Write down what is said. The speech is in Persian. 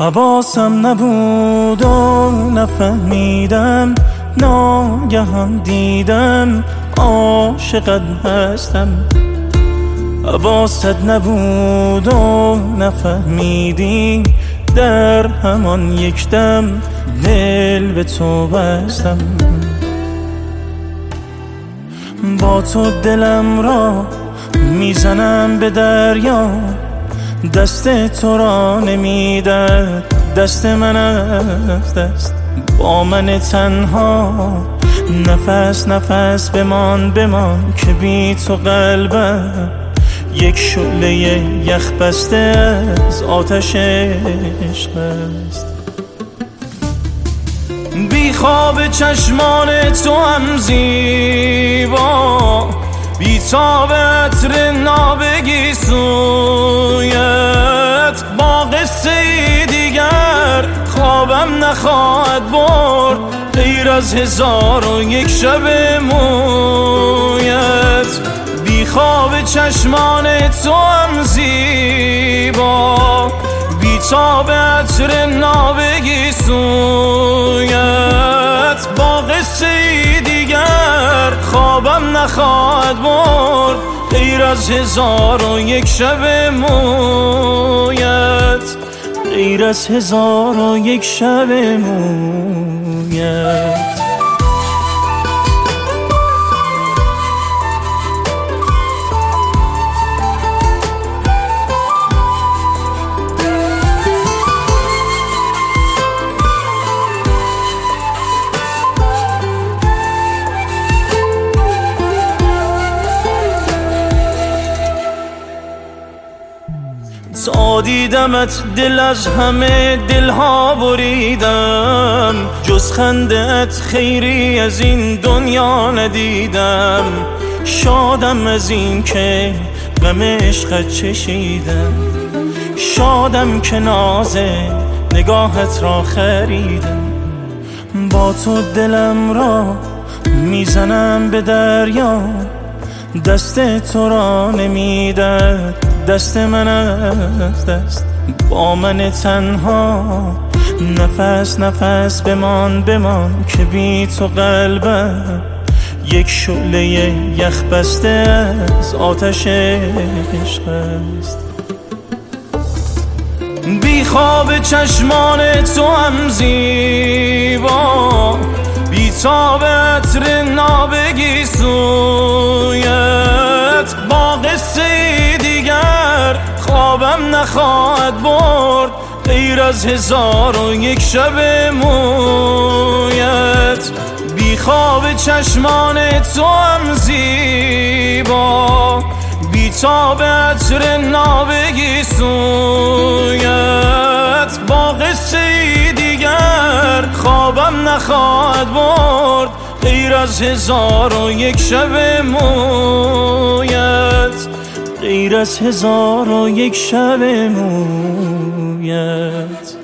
حواسم نبود و نفهمیدم، ناگهان دیدم عاشقت هستم. حواست نبود و نفهمیدی، در همان یک دم دل به تو بستم. با تو دلم را میزنم به دریا، دست تو را نمیدد دست من از دست. با من تنها نفس نفس بمان که بی تو قلبم یک شعله یخ بسته از آتش عشق است. بی خواب چشمان تو هم زیبا، بی تاب عطر نابگی سویت. با قصه دیگر خوابم نخواهد برد، غیر از 1001 شب مویت. بی خواب چشمان تو هم زیبا، بی تاب عطر نابگی سویت. با قصه دیگر خوابم نخواهد برد، غیر از 1001 شب مویت. غیر از 1001 شب مویت. تا دیدمت دل از همه دلها بریدم، جز خنده‌ات خیری از این دنیا ندیدم. شادم از این که غم عشقت چشیدم، شادم که ناز نگاهت را خریدم. با تو دلم را میزنم به دریا، دست تو را نمیدد دست من از دست. با من تنها نفس نفس بمان که بی تو قلبم یک شعله یخ بسته از آتش عشق است. بی خواب چشمان تو هم زیبا، بی تاب عطر نابگی سویت. با قصه دیگر خوابم نخواهد برد، غیر از 1001 شب مویت. بی خواب چشمان تو هم زیبا، بی تاب عطر نابگی سویت. با قصه دیگر خوابم نخواهد برد، غیر از 1001 شب مویت. غیر از 1001 شب مویت.